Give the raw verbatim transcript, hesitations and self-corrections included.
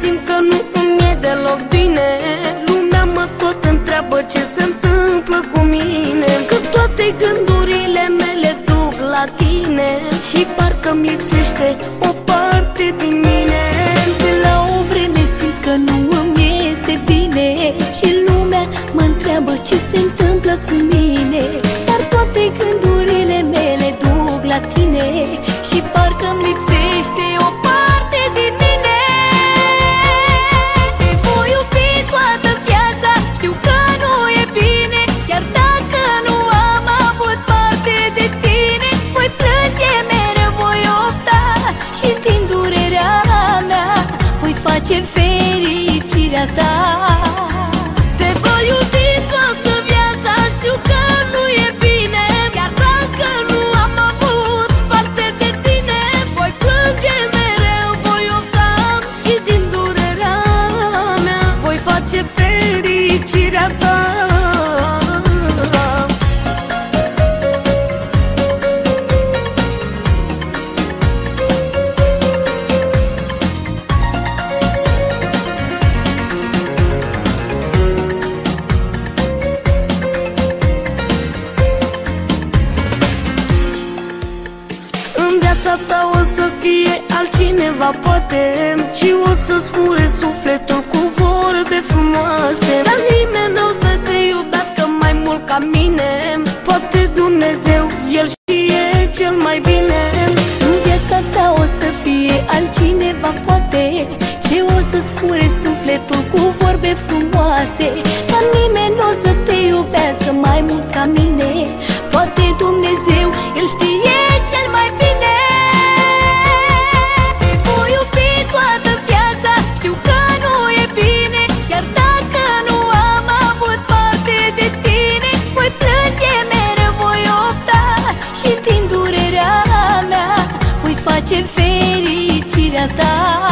simt că nu îmi e deloc bine. Lumea mă tot întreabă ce se întâmplă cu mine, că toate gândurile mele duc la tine și parcă-mi lipsește o parte din mine. De la o vreme simt că nu îmi este bine și lumea mă întreabă ce se întâmplă cu mine, dar toate gândurile mele duc la tine și parcă-mi lipsește o parte din mine. Te voi iubi toată viața, știu că nu e bine, chiar dacă nu am avut parte de tine. Voi plânge mereu, voi opta și din durerea mea voi face fericirea ta. Te voi iubi toată viața, știu că nu e bine, chiar dacă nu am avut parte de tine. Voi plânge mereu, voi ofta și din durerea mea voi face fericirea ta. În viața ta o să fie altcineva, poate, și o să-ți fure sufletul cu vorbe frumoase, dar nimeni nu o să te iubească mai mult ca mine. Poate Dumnezeu, El știe cel mai bine. În viața ta o să fie altcineva, poate, și o să-ți fure sufletul cu vorbe frumoase, dar nimeni nu o să te iubească mai mult ca mine. Poate Dumnezeu, El știe cel mai bine. Te voi iubi toată viața, știu că nu e bine, chiar dacă nu am avut parte de tine. Voi plânge mereu, voi opta și din durerea mea voi face fericirea ta.